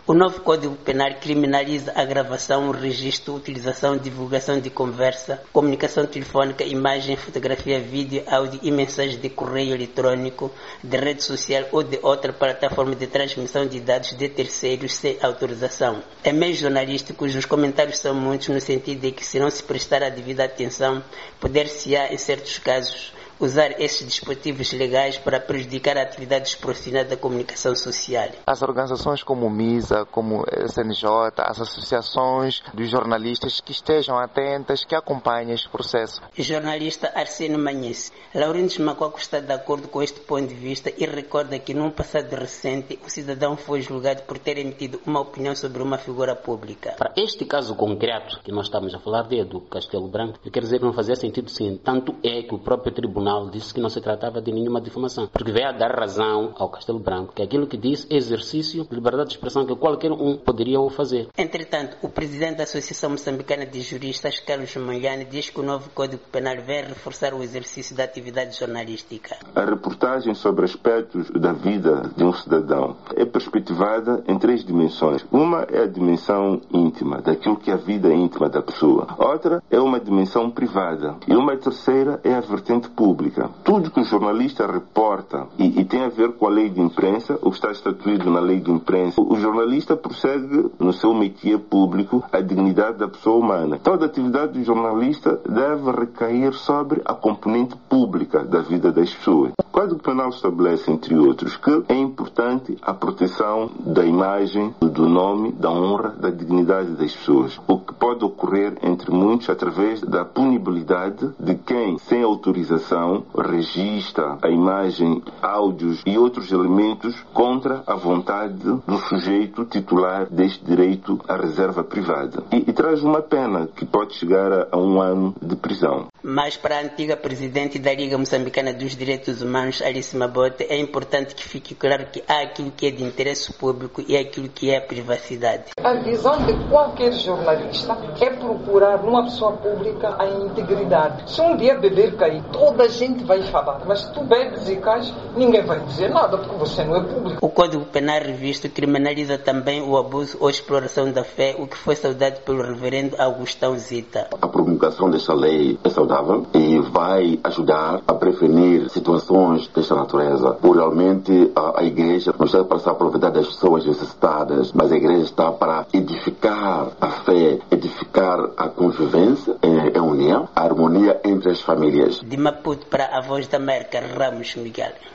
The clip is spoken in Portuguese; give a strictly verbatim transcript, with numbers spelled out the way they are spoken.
O novo Código Penal criminaliza a gravação, o registro, utilização, divulgação de conversa, comunicação telefônica, imagem, fotografia, vídeo, áudio e mensagens de correio eletrônico, de rede social ou de outra plataforma de transmissão de dados de terceiros sem autorização. Em meio jornalístico, os comentários são muitos no sentido de que, se não se prestar a devida atenção, poder-se-á, em certos casos, usar esses dispositivos legais para prejudicar a atividade dos profissionais da comunicação social. As organizações como o MISA, como a S N J, as associações dos jornalistas que estejam atentas, que acompanhem este processo. Jornalista Arsênio Manhece. Laurindo Macaco está de acordo com este ponto de vista e recorda que num passado recente o cidadão foi julgado por ter emitido uma opinião sobre uma figura pública. Para este caso concreto que nós estamos a falar de do Castelo Branco, eu quero dizer que não fazia sentido sim. Tanto é que o próprio tribunal disse que não se tratava de nenhuma difamação, porque veio a dar razão ao Castelo Branco, que aquilo que diz é exercício de liberdade de expressão que qualquer um poderia o fazer. Entretanto, o presidente da Associação Moçambicana de Juristas, Carlos Manhane, diz que o novo Código Penal vai reforçar o exercício da atividade jornalística. A reportagem sobre aspectos da vida de um cidadão é perspectivada em três dimensões. Uma é a dimensão íntima, daquilo que é a vida íntima da pessoa. Outra é uma dimensão privada. E uma terceira é a vertente pública. Tudo que o jornalista reporta e, e tem a ver com a lei de imprensa, o que está estatuído na lei de imprensa, o jornalista prossegue no seu métier público a dignidade da pessoa humana. Toda atividade do jornalista deve recair sobre a componente pública da vida das pessoas. O Código Penal estabelece, entre outros, que é importante a proteção da imagem, do nome, da honra, da dignidade das pessoas. O que pode ocorrer, entre muitos, através da punibilidade de quem, sem autorização, registra a imagem, áudios e outros elementos contra a vontade do sujeito titular deste direito à reserva privada. E, e traz uma pena que pode chegar a, a um ano de prisão. Mas para a antiga presidente da Liga Moçambicana dos Direitos Humanos, Alice Mabote, é importante que fique claro que há aquilo que é de interesse público e aquilo que é a privacidade. A visão de qualquer jornalista é procurar numa pessoa pública a integridade. Se um dia beber cair, toda a gente vai falar, mas se tu bebes e cais, ninguém vai dizer nada porque você não é público. O Código Penal revisto criminaliza também o abuso ou exploração da fé, o que foi saudado pelo reverendo Augustão Zita. A promulgação desta lei é saudável e vai ajudar a prevenir situações desta natureza. Por realmente a, a igreja não está para se aproveitar das pessoas necessitadas, mas a igreja está para edificar a fé, edificar a convivência, a união, a harmonia entre as famílias. De Maputo para a Voz da América, Ramos Miguel.